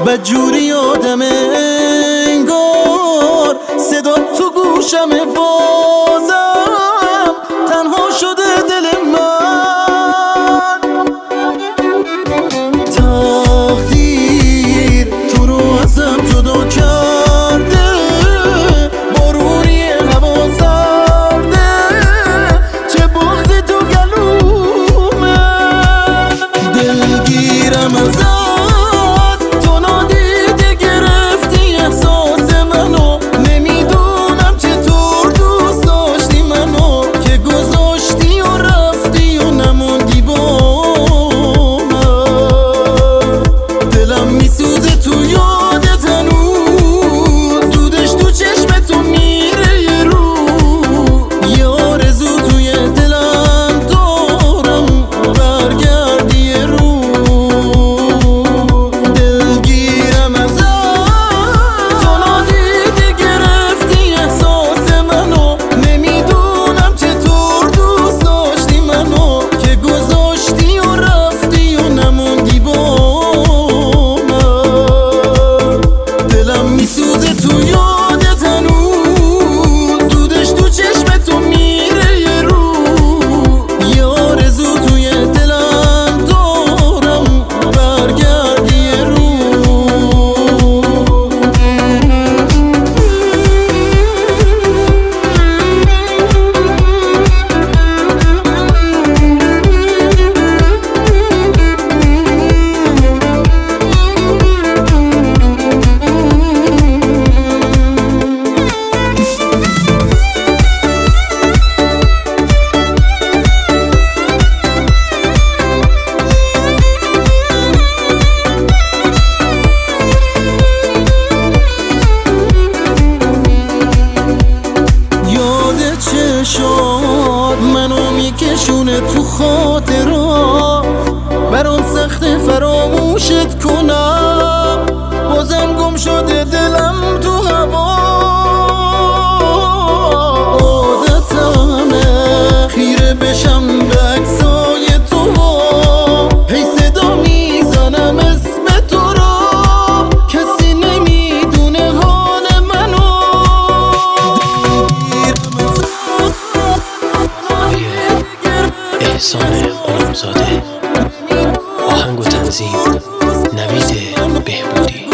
بدجوری آدم انگار، صدا تو گوشم بازم تنها شده دل من. تقدیر تو رو ازم جدا کرده، بارونی هوا سرده، چه بغض تو گلومه. دلگیرم ازت، تو نادیده گرفتی احساس منو، نمیدونم چطور دوست داشتی منو که گذاشتی و رفتی و نموندی با من. دلم میسوزه تو یادت هنوز، دودش تو چشم تو میره یه رو، یه آرزو توی دلم دارم برگردی یه رو. دلگیرم ازت، تو نادیده گرفتی احساس منو، نمیدونم چطور دوست داشتی منو که گذاشتی و رفتی و نموندی با من. دلم میسوزه تو یادت هنوز، دودش تو چشم تو میره یه رو، یه آرزو توی دلم دارم برگردی یه رو. یاد چشات منو میکشونه تو خاطرات، برام سخت فراموشت کنم، بازم گم شده دلم تو هوا. عادتمه خیره بشم به عکسای تو، هی صدا میزنم اسم تو را، کسی نمیدونه حال منو. احسان غلامزاده، آهنگ و تنظیم نوید بهبودی.